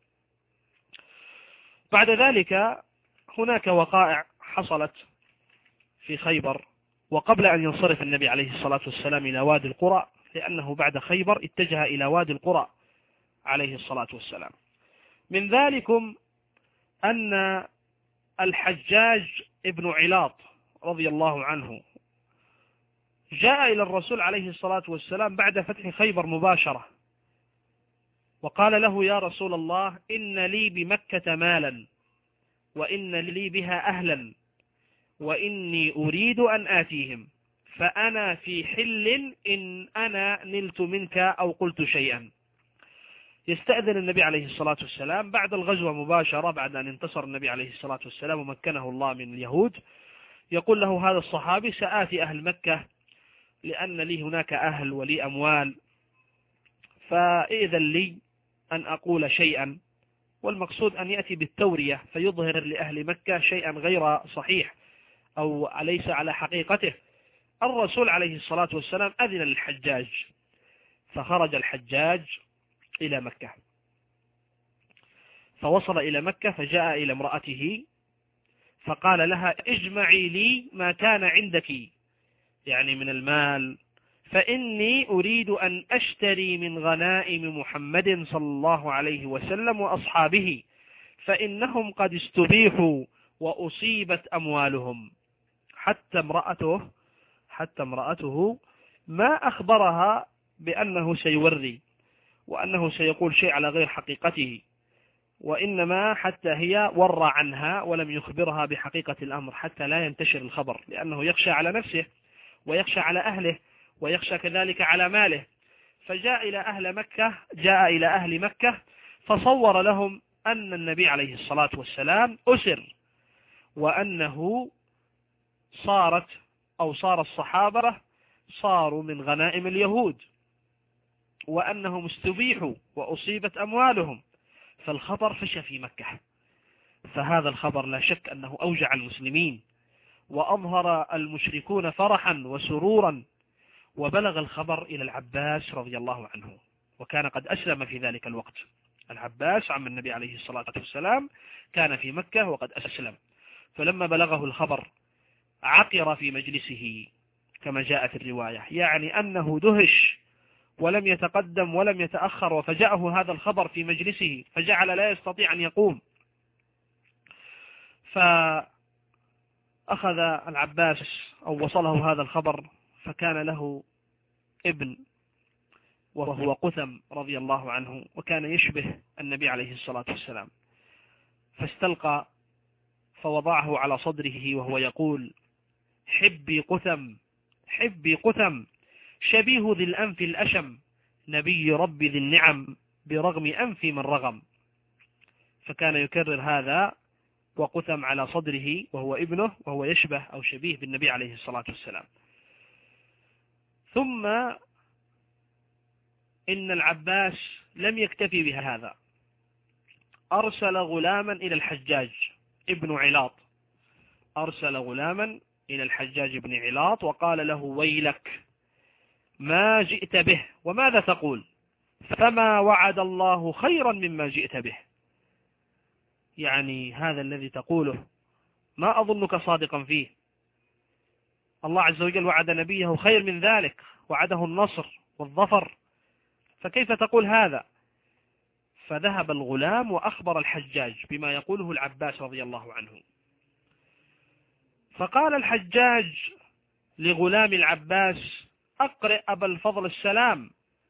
Speaker 2: بعد ذلك هناك وقائع حصلت في خيبر، وقبل أن ينصرف النبي عليه الصلاة والسلام إلى وادي القرى، لأنه بعد خيبر اتجه إلى وادي القرى عليه الصلاة والسلام. من ذلكم أن الحجاج ابن علاط رضي الله عنه جاء إلى الرسول عليه الصلاة والسلام بعد فتح خيبر مباشرة، وقال له: يا رسول الله، إن لي بمكة مالا، وإن لي بها أهلا، وإني أريد أن آتيهم، فأنا في حل إن أنا نلت منك أو قلت شيئا. يستأذن النبي عليه الصلاة والسلام بعد الغزوة مباشرة، بعد أن انتصر النبي عليه الصلاة والسلام ومكنه الله من اليهود، يقول له هذا الصحابي: سآتي أهل مكة لأن لي هناك أهل ولي أموال، فإذن لي أن أقول شيئا. والمقصود أن يأتي بالتورية فيظهر لأهل مكة شيئا غير صحيح أو ليس على حقيقته. الرسول عليه الصلاة والسلام أذن للحجاج، فخرج الحجاج إلى مكة، فوصل إلى مكة، فجاء إلى امرأته فقال لها: اجمعي لي ما كان عندك، يعني من المال، فإني أريد أن أشتري من غنائم محمد صلى الله عليه وسلم وأصحابه، فإنهم قد استبيحوا وأصيبت أموالهم. حتى امرأته ما أخبرها بأنه سيوري وأنه سيقول شيء على غير حقيقته، وإنما حتى هي ورى عنها ولم يخبرها بحقيقة الأمر حتى لا ينتشر الخبر، لأنه يخشى على نفسه ويخشى على أهله ويخشى كذلك على ماله. فجاء إلى أهل مكة فصور لهم أن النبي عليه الصلاة والسلام أسر، وأنه صار الصحابة صاروا من غنائم اليهود، وأنهم استبيحوا وأصيبت أموالهم. فالخبر فشى في مكة، فهذا الخبر لا شك أنه أوجع المسلمين، وأظهر المشركون فرحا وسرورا، وبلغ الخبر إلى العباس رضي الله عنه، وكان قد أسلم في ذلك الوقت. العباس عم النبي عليه الصلاة والسلام كان في مكة وقد أسلم، فلما بلغه الخبر عقر في مجلسه كما جاء في الرواية، يعني أنه دهش ولم يتقدم ولم يتأخر، وفجأه هذا الخبر في مجلسه فجعل لا يستطيع أن يقوم. فأخذ العباس أو وصله هذا الخبر، فكان له ابن وهو قثم رضي الله عنه، وكان يشبه النبي عليه الصلاة والسلام، فاستلقى فوضعه على صدره وهو يقول: حبي قثم، حبي قثم، شبيه ذي الأنف الأشم، نبي رب ذي النعم، برغم أنف من رغم. فكان يكرر هذا وقثم على صدره وهو ابنه، وهو يشبه أو شبيه بالنبي عليه الصلاة والسلام. ثم إن العباس لم يكتفي بهذا، أرسل غلاما إلى الحجاج ابن علاط، أرسل غلاما إلى الحجاج بن علاط وقال له: ويلك، ما جئت به وماذا تقول؟ فما وعد الله خيرا مما جئت به، يعني هذا الذي تقوله ما أظنك صادقا فيه، الله عز وجل وعد نبيه خير من ذلك، وعده النصر والظفر، فكيف تقول هذا؟ فذهب الغلام وأخبر الحجاج بما يقوله العباس رضي الله عنه. فقال الحجاج لغلام العباس: أقرئ أبا الفضل السلام،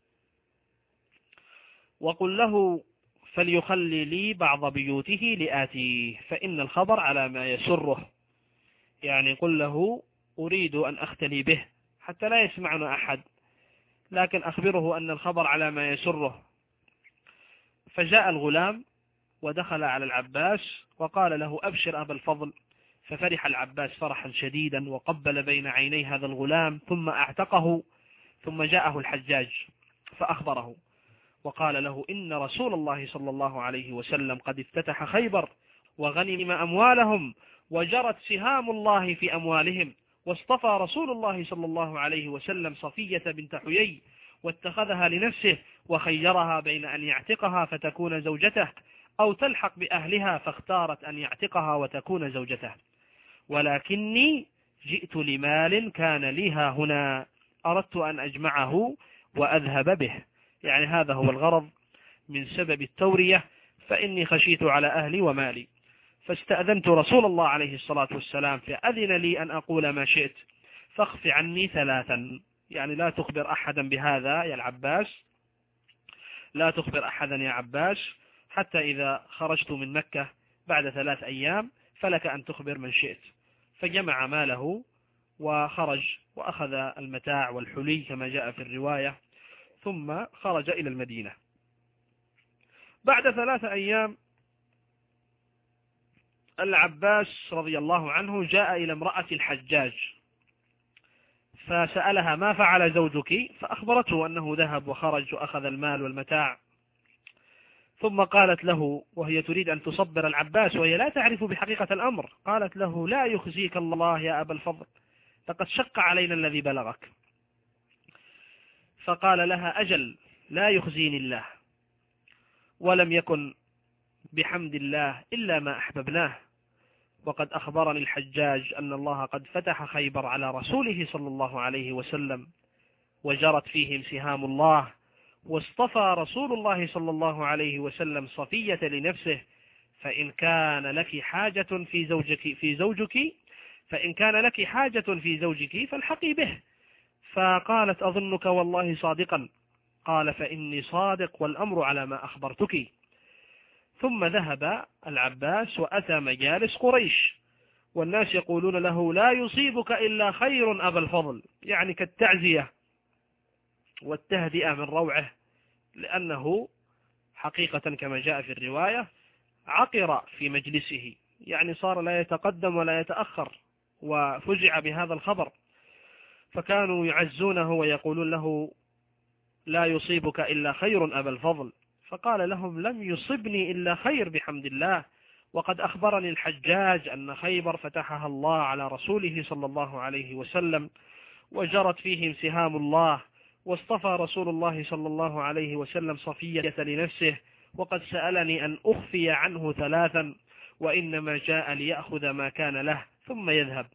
Speaker 2: وقل له فليخلي لي بعض بيوته لآتيه، فإن الخبر على ما يسره، يعني قل له أريد أن أختلي به حتى لا يسمعنا أحد، لكن أخبره أن الخبر على ما يسره. فجاء الغلام ودخل على العباس وقال له: أبشر أبا الفضل. ففرح العباس فرحا شديدا وقبل بين عيني هذا الغلام ثم اعتقه. ثم جاءه الحجاج فأخبره وقال له: إن رسول الله صلى الله عليه وسلم قد افتتح خيبر وغنم أموالهم، وجرت سهام الله في أموالهم، واصطفى رسول الله صلى الله عليه وسلم صفية بنت حيي واتخذها لنفسه وخيرها بين أن يعتقها فتكون زوجته أو تلحق بأهلها فاختارت أن يعتقها وتكون زوجته، ولكني جئت لمال كان ليها هنا أردت أن أجمعه وأذهب به. يعني هذا هو الغرض من سبب التورية، فإني خشيت على أهلي ومالي، فاستأذنت رسول الله عليه الصلاة والسلام فأذن لي أن أقول ما شئت، فاخف عني 3، يعني لا تخبر أحدا بهذا يا العباس، لا تخبر أحدا يا عباس، حتى إذا خرجت من مكة بعد 3 أيام فلك أن تخبر من شئت. فجمع ماله وخرج وأخذ المتاع والحلي كما جاء في الرواية، ثم خرج إلى المدينة. بعد 3 أيام العباس رضي الله عنه جاء إلى امرأة الحجاج فسألها ما فعل زوجك، فأخبرته أنه ذهب وخرج وأخذ المال والمتاع. ثم قالت له وهي تريد أن تصبر العباس وهي لا تعرف بحقيقة الأمر، قالت له لا يخزيك الله يا أبا الفضل، لقد شق علينا الذي بلغك. فقال لها أجل لا يخزيني الله، ولم يكن بحمد الله إلا ما أحببناه، وقد أخبرني الحجاج أن الله قد فتح خيبر على رسوله صلى الله عليه وسلم وجرت فيهم سهام الله، واصطفى رسول الله صلى الله عليه وسلم صفية لنفسه، فإن كان لك حاجة في زوجك فالحقي به. فقالت أظنك والله صادقا، قال فإني صادق والأمر على ما أخبرتك. ثم ذهب العباس وأتى مجالس قريش، والناس يقولون له لا يصيبك إلا خير أبا الفضل، يعني كالتعزية والتهدئة من روعه، لأنه حقيقة كما جاء في الرواية عقر في مجلسه، يعني صار لا يتقدم ولا يتأخر، وفزع بهذا الخبر، فكانوا يعزونه ويقولون له لا يصيبك إلا خير أبا الفضل. فقال لهم لم يصبني إلا خير بحمد الله، وقد أخبرني الحجاج أن خيبر فتحها الله على رسوله صلى الله عليه وسلم وجرت فيهم سهام الله، واصطفى رسول الله صلى الله عليه وسلم صفية لنفسه، وقد سألني أن أخفي عنه 3، وإنما جاء ليأخذ ما كان له ثم يذهب.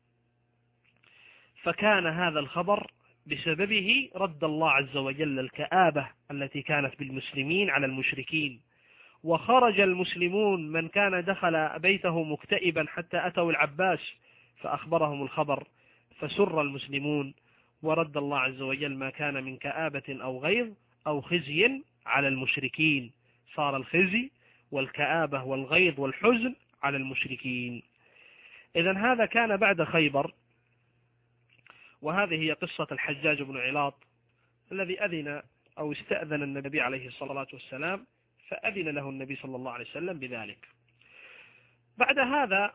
Speaker 2: فكان هذا الخبر بسببه رد الله عز وجل الكآبة التي كانت بالمسلمين على المشركين، وخرج المسلمون من كان دخل بيته مكتئبا حتى أتوا العباس فأخبرهم الخبر، فسر المسلمون، ورد الله عز وجل ما كان من كآبة أو غيظ أو خزي على المشركين، صار الخزي والكآبة والغيظ والحزن على المشركين. إذن هذا كان بعد خيبر، وهذه هي قصة الحجاج بن علاط الذي أذن أو استأذن النبي عليه الصلاة والسلام، فأذن له النبي صلى الله عليه وسلم بذلك. بعد هذا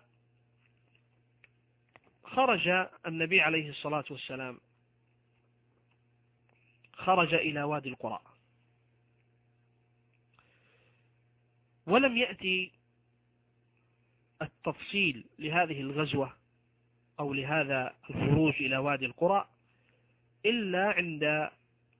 Speaker 2: خرج النبي عليه الصلاة والسلام، خرج إلى وادي القرى، ولم يأتي التفصيل لهذه الغزوة أو لهذا الخروج إلى وادي القرى إلا عند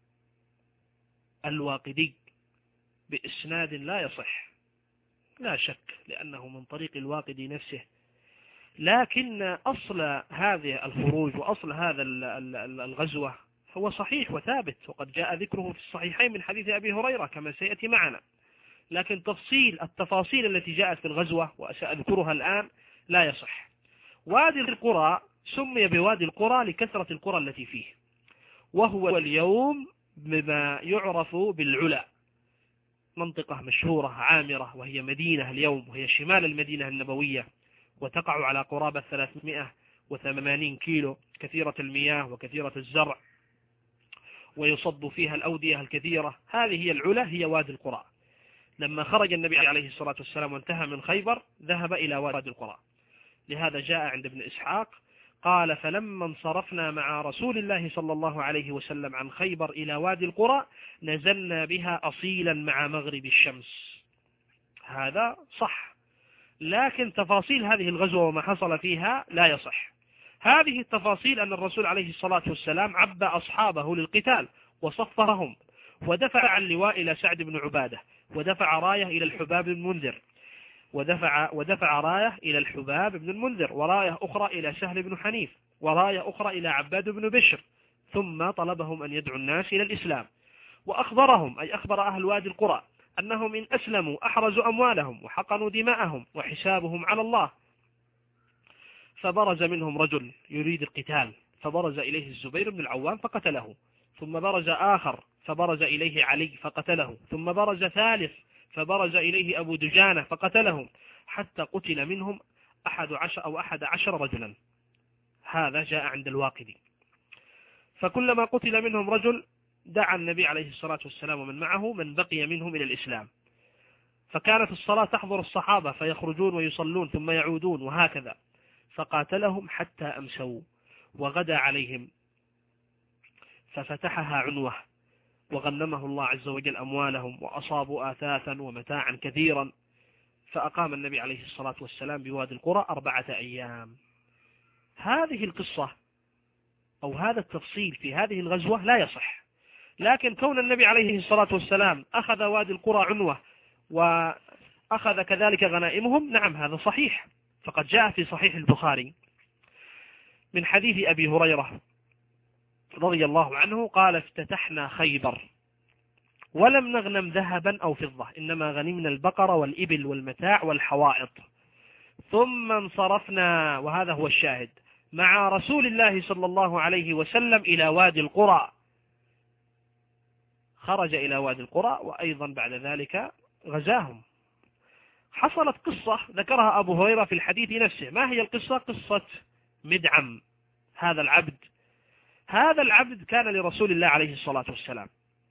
Speaker 2: الواقدي بإسناد لا يصح لا شك، لأنه من طريق الواقدي نفسه، لكن أصل هذه الخروج وأصل هذا الغزوة هو صحيح وثابت، وقد جاء ذكره في الصحيحين من حديث أبي هريرة كما سيأتي معنا، لكن التفاصيل التي جاءت في الغزوة وسأذكرها الآن لا يصح. وادي القرى سمي بوادي القرى لكثرة القرى التي فيه، وهو اليوم بما يعرف بالعلا، منطقة مشهورة عامرة، وهي مدينة اليوم، وهي شمال المدينة النبوية، وتقع على قرابة 380 كيلو، كثيرة المياه وكثيرة الزرع، ويصب فيها الأودية الكثيرة. هذه هي العلا، هي وادي القرى. لما خرج النبي عليه الصلاة والسلام وانتهى من خيبر ذهب إلى وادي القرى، لهذا جاء عند ابن إسحاق قال فلما انصرفنا مع رسول الله صلى الله عليه وسلم عن خيبر إلى وادي القرى نزلنا بها أصيلا مع مغرب الشمس. هذا صح، لكن تفاصيل هذه الغزوة وما حصل فيها لا يصح. هذه التفاصيل أن الرسول عليه الصلاة والسلام عبى أصحابه للقتال، وصفرهم، ودفع اللواء إلى سعد بن عبادة، ودفع راية إلى الحباب بن المنذر، ودفع راية إلى الحباب بن المنذر، وراية أخرى إلى سهل بن حنيف، وراية أخرى إلى عباد بن بشر. ثم طلبهم أن يدعوا الناس إلى الإسلام، وأخبرهم، أي أخبر أهل وادي القرى، أنهم إن أسلموا أحرزوا أموالهم وحقنوا دماءهم وحسابهم على الله. فبرز منهم رجل يريد القتال، فبرز إليه الزبير بن العوام فقتله، ثم برز آخر فبرز إليه علي فقتله، ثم برز ثالث فبرز إليه أبو دجانة فقتله، حتى قتل منهم 11 رجلا. هذا جاء عند الواقدي. فكلما قتل منهم رجل دعا النبي عليه الصلاة والسلام ومن معه من بقي منهم إلى الإسلام، فكانت الصلاة تحضر الصحابة فيخرجون ويصلون ثم يعودون وهكذا، فقاتلهم حتى أمسوا، وغدا عليهم ففتحها عنوة، وغنمه الله عز وجل أموالهم، وأصابوا آثاثا ومتاعا كثيرا. فأقام النبي عليه الصلاة والسلام بوادي القرى 4 أيام. هذه القصة أو هذا التفصيل في هذه الغزوة لا يصح، لكن كون النبي عليه الصلاة والسلام أخذ وادي القرى عنوة وأخذ كذلك غنائمهم، نعم هذا صحيح. فقد جاء في صحيح البخاري من حديث أبي هريرة رضي الله عنه قال: افتتحنا خيبر ولم نغنم ذهبا أو فضة، إنما غنمنا البقر والإبل والمتاع والحوائط، ثم انصرفنا، وهذا هو الشاهد، مع رسول الله صلى الله عليه وسلم إلى وادي القرى. خرج إلى وادي القرى وأيضا بعد ذلك غزاهم. حصلت قصة ذكرها أبو هريرة في الحديث نفسه. ما هي القصة؟ قصة مدعم هذا العبد. هذا العبد كان لرسول الله عليه الصلاة والسلام،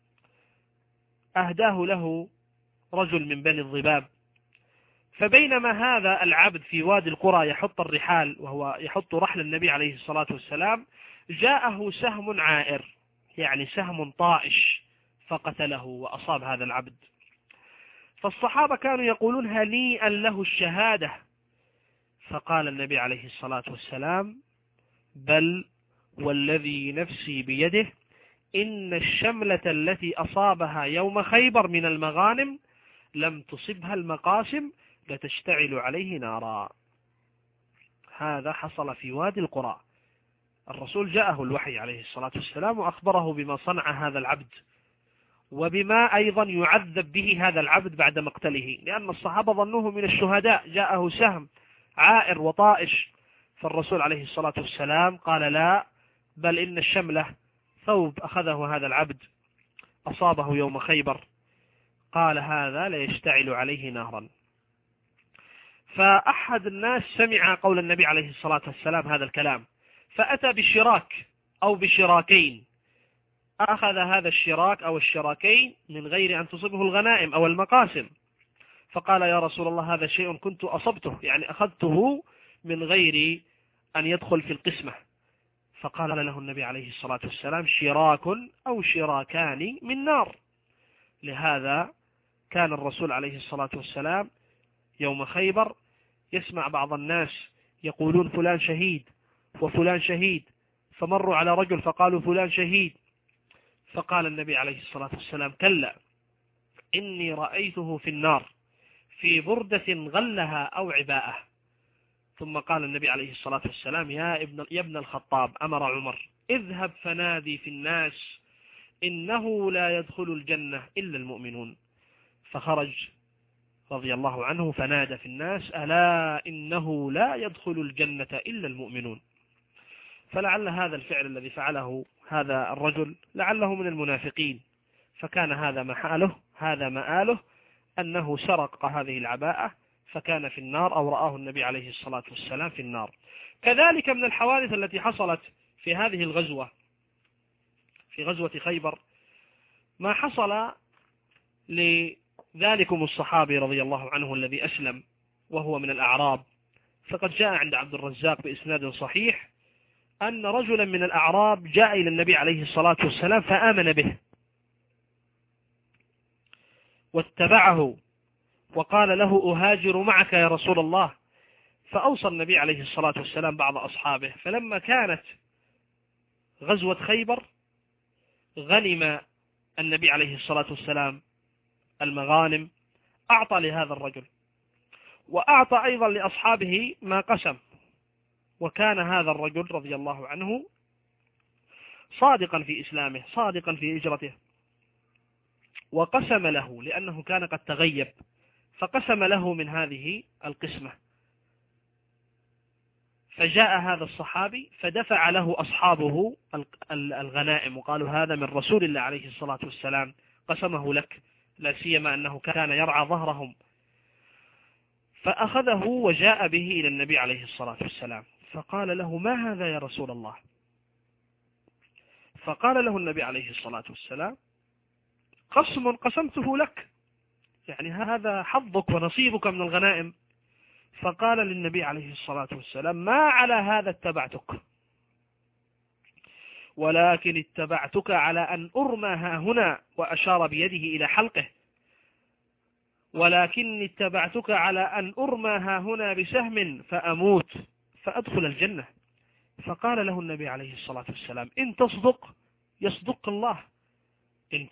Speaker 2: أهداه له رجل من بني الضباب. فبينما هذا العبد في وادي القرى يحط الرحال، وهو يحط رحل النبي عليه الصلاة والسلام، جاءه سهم عائر، يعني سهم طائش، فقتله وأصاب هذا العبد. فالصحابة كانوا يقولون: هنيئا له الشهادة. فقال النبي عليه الصلاة والسلام: بل والذي نفسي بيده إن الشملة التي أصابها يوم خيبر من المغانم لم تصبها المقاسم لتشتعل عليه نارا. هذا حصل في وادي القرى. الرسول جاءه الوحي عليه الصلاة والسلام وأخبره بما صنع هذا العبد، وبما أيضا يعذب به هذا العبد بعد مقتله، لأن الصحابة ظنوه من الشهداء، جاءه سهم عائر وطائش. فالرسول عليه الصلاة والسلام قال: لا، بل إن الشملة ثوب أخذه هذا العبد أصابه يوم خيبر، قال: هذا لا يشتعل عليه نهرا. فأحد الناس سمع قول النبي عليه الصلاة والسلام هذا الكلام، فأتى بالشراك أو بشراكين، أخذ هذا الشراك أو الشراكين من غير أن تصبه الغنائم أو المقاسم، فقال: يا رسول الله، هذا شيء كنت أصبته، يعني أخذته من غير أن يدخل في القسمة. فقال له النبي عليه الصلاة والسلام: شراك أو شراكان من نار. لهذا كان الرسول عليه الصلاة والسلام يوم خيبر يسمع بعض الناس يقولون: فلان شهيد وفلان شهيد، فمروا على رجل فقالوا: فلان شهيد. فقال النبي عليه الصلاة والسلام: كلا، إني رأيته في النار في بردة غلها أو عباءة. ثم قال النبي عليه الصلاة والسلام: يا ابن الخطاب، أمر عمر: اذهب فنادي في الناس إنه لا يدخل الجنة إلا المؤمنون. فخرج رضي الله عنه فنادى في الناس: ألا إنه لا يدخل الجنة إلا المؤمنون. فلعل هذا الفعل الذي فعله هذا الرجل لعله من المنافقين، فكان هذا مآله أنه سرق هذه العباءة فكان في النار، أو رآه النبي عليه الصلاة والسلام في النار. كذلك من الحوادث التي حصلت في هذه الغزوة، في غزوة خيبر، ما حصل لذلكم الصحابي رضي الله عنه الذي أسلم وهو من الأعراب. فقد جاء عند عبد الرزاق بإسناد صحيح أن رجلا من الأعراب جاء إلى النبي عليه الصلاة والسلام فآمن به واتبعه وقال له: أهاجر معك يا رسول الله. فأوصى النبي عليه الصلاة والسلام بعض أصحابه، فلما كانت غزوة خيبر غنم النبي عليه الصلاة والسلام المغانم أعطى لهذا الرجل، وأعطى أيضا لأصحابه ما قسم. وكان هذا الرجل رضي الله عنه صادقا في إسلامه، صادقا في هجرته، وقسم له لأنه كان قد تغيب، فقسم له من هذه القسمة. فجاء هذا الصحابي فدفع له أصحابه الغنائم، وقالوا هذا من رسول الله عليه الصلاة والسلام، قسمه لك، لا سيما أنه كان يرعى ظهرهم. فأخذه وجاء به إلى النبي عليه الصلاة والسلام، فقال له: ما هذا يا رسول الله؟ فقال له النبي عليه الصلاة والسلام: قسم قسمته لك، يعني هذا حظك ونصيبك من الغنائم. فقال للنبي عليه الصلاة والسلام: ما على هذا اتبعتك، ولكن اتبعتك على أن أرمى ها هنا، وأشار بيده إلى حلقه، ولكن اتبعتك على أن أرمى ها هنا بسهم فأموت فأدخل الجنة. فقال له النبي عليه الصلاة والسلام: إن تصدق يصدق الله، إن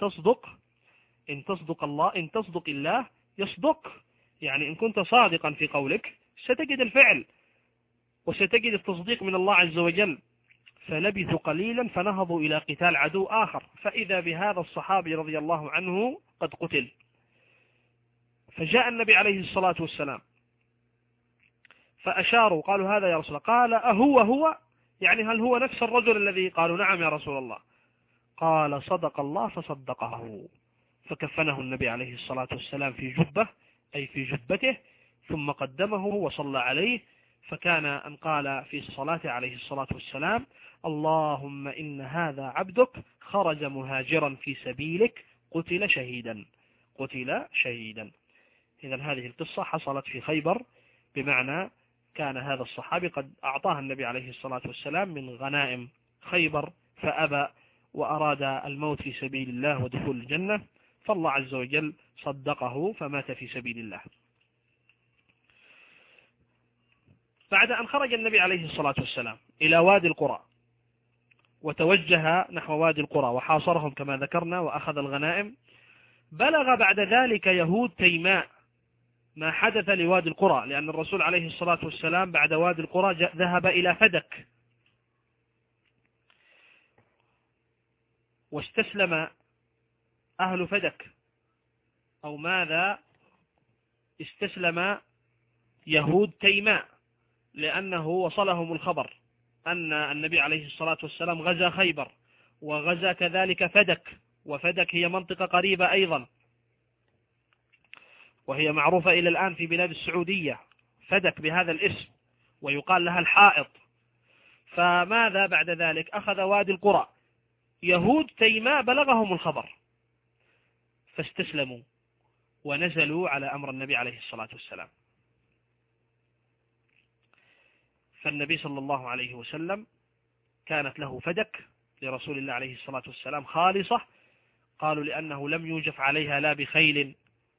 Speaker 2: تصدق الله يصدق، يعني إن كنت صادقا في قولك ستجد الفعل وستجد التصديق من الله عز وجل. فلبثوا قليلا فنهضوا إلى قتال عدو آخر، فإذا بهذا الصحابي رضي الله عنه قد قتل. فجاء النبي عليه الصلاة والسلام فأشاروا، قالوا: هذا يا رسول الله. قال: أهو يعني هل هو نفس الرجل الذي؟ قالوا: نعم يا رسول الله. قال: صدق الله فصدقه. فكفنه النبي عليه الصلاة والسلام في جبة، أي في جبته، ثم قدمه وصلى عليه. فكان أن قال في صلاته عليه الصلاة والسلام: اللهم إن هذا عبدك خرج مهاجرا في سبيلك قتل شهيدا. إذن هذه القصة حصلت في خيبر، بمعنى كان هذا الصحابي قد أعطاه النبي عليه الصلاة والسلام من غنائم خيبر فأبى، وأراد الموت في سبيل الله ودخول الجنة، فالله عز وجل صدقه فمات في سبيل الله. بعد أن خرج النبي عليه الصلاة والسلام إلى وادي القرى وتوجه نحو وادي القرى وحاصرهم كما ذكرنا وأخذ الغنائم، بلغ بعد ذلك يهود تيماء ما حدث لوادي القرى، لأن الرسول عليه الصلاة والسلام بعد وادي القرى ذهب إلى فدك، واستسلم أهل فدك، أو ماذا، استسلم يهود تيماء، لأنه وصلهم الخبر أن النبي عليه الصلاة والسلام غزا خيبر وغزا كذلك فدك، وفدك هي منطقة قريبة أيضا، وهي معروفة إلى الآن في بلاد السعودية، فدك بهذا الاسم، ويقال لها الحائط. فماذا بعد ذلك؟ أخذ وادي القرى، يهود تيماء بلغهم الخبر فاستسلموا ونزلوا على أمر النبي عليه الصلاة والسلام. فالنبي صلى الله عليه وسلم كانت له فدك لرسول الله عليه الصلاة والسلام خالصة، قالوا لأنه لم يوجف عليها لا بخيل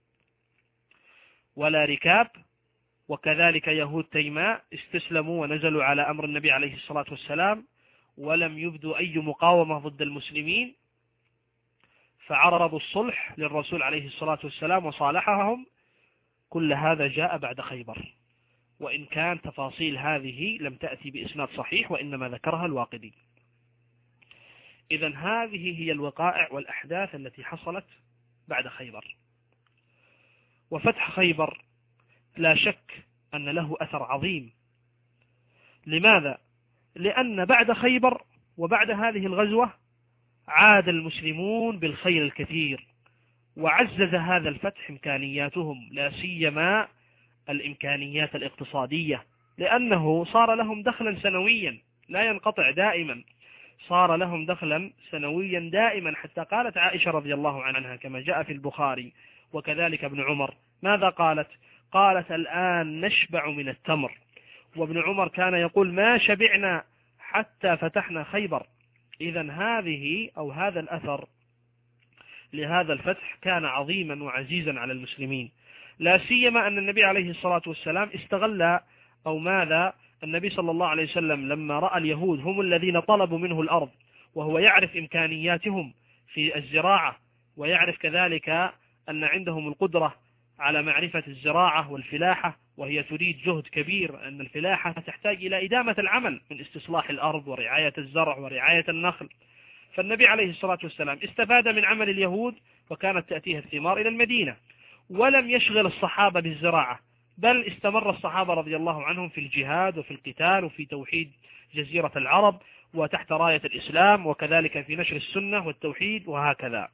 Speaker 2: ولا ركاب. وكذلك يهود تيماء استسلموا ونزلوا على أمر النبي عليه الصلاة والسلام، ولم يبدوا أي مقاومة ضد المسلمين، فعرضوا الصلح للرسول عليه الصلاة والسلام وصالحهم. كل هذا جاء بعد خيبر، وإن كان تفاصيل هذه لم تأتي بإسناد صحيح، وإنما ذكرها الواقدي. إذن هذه هي الوقائع والأحداث التي حصلت بعد خيبر. وفتح خيبر لا شك أن له أثر عظيم. لماذا؟ لأن بعد خيبر وبعد هذه الغزوة عاد المسلمون بالخير الكثير، وعزز هذا الفتح إمكانياتهم، لا سيما الإمكانيات الاقتصادية، لأنه صار لهم دخلا سنويا لا ينقطع دائما، صار لهم دخلا سنويا دائما، حتى قالت عائشة رضي الله عنها كما جاء في البخاري وكذلك ابن عمر، ماذا قالت؟ قالت: الآن نشبع من التمر. وابن عمر كان يقول: ما شبعنا حتى فتحنا خيبر. إذن هذه أو هذا الأثر لهذا الفتح كان عظيما وعزيزا على المسلمين، لا سيما أن النبي عليه الصلاة والسلام استغل، أو ماذا، النبي صلى الله عليه وسلم لما رأى اليهود هم الذين طلبوا منه الأرض وهو يعرف إمكانياتهم، في الزراعة، ويعرف كذلك أن عندهم القدرة على معرفة الزراعة والفلاحة، وهي تريد جهد كبير، أن الفلاحة تحتاج إلى إدامة العمل من استصلاح الأرض ورعاية الزرع ورعاية النخل. فالنبي عليه الصلاة والسلام استفاد من عمل اليهود، وكانت تأتيه الثمار إلى المدينة، ولم يشغل الصحابة بالزراعة، بل استمر الصحابة رضي الله عنهم في الجهاد وفي القتال وفي توحيد جزيرة العرب وتحت راية الإسلام، وكذلك في نشر السنة والتوحيد وهكذا.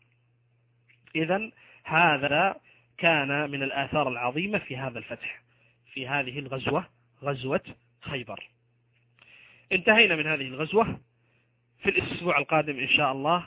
Speaker 2: إذن هذا كان من الآثار العظيمة في هذا الفتح، في هذه الغزوة، غزوة خيبر. انتهينا من هذه الغزوة. في الأسبوع القادم إن شاء الله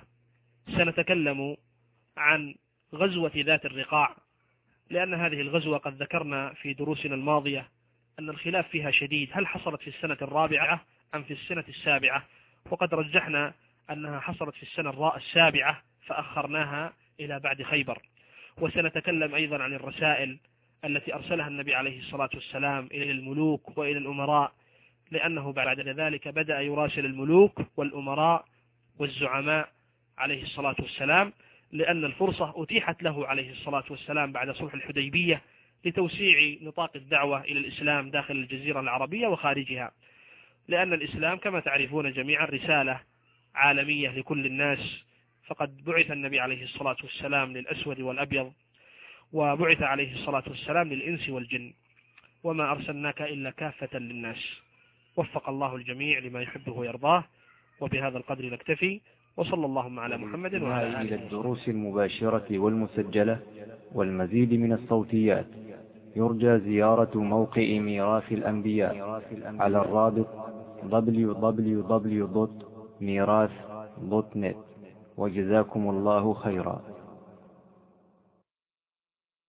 Speaker 2: سنتكلم عن غزوة ذات الرقاع، لأن هذه الغزوة قد ذكرنا في دروسنا الماضية أن الخلاف فيها شديد، هل حصلت في السنة الرابعة أم في السنة السابعة؟ وقد رجحنا أنها حصلت في السنة السابعة فأخرناها إلى بعد خيبر. وسنتكلم أيضا عن الرسائل التي أرسلها النبي عليه الصلاة والسلام إلى الملوك وإلى الأمراء، لأنه بعد ذلك بدأ يراسل الملوك والأمراء والزعماء عليه الصلاة والسلام، لأن الفرصة أتيحت له عليه الصلاة والسلام بعد صلح الحديبية لتوسيع نطاق الدعوة إلى الإسلام داخل الجزيرة العربية وخارجها، لأن الإسلام كما تعرفون جميعا رسالة عالمية لكل الناس. فقد بعث النبي عليه الصلاة والسلام للأسود والأبيض، وبعث عليه الصلاة والسلام للإنس والجن، وما أرسلناك إلا كافة للناس. وفق الله الجميع لما يحبه ويرضاه. وبهذا القدر نكتفي، وصلى اللهم على محمد وعلى آله.
Speaker 1: إلى الدروس المباشرة والمسجلة والمزيد من الصوتيات يرجى زيارة موقع ميراث الأنبياء على الرابط www.mirath.net. وجزاكم الله خيرا.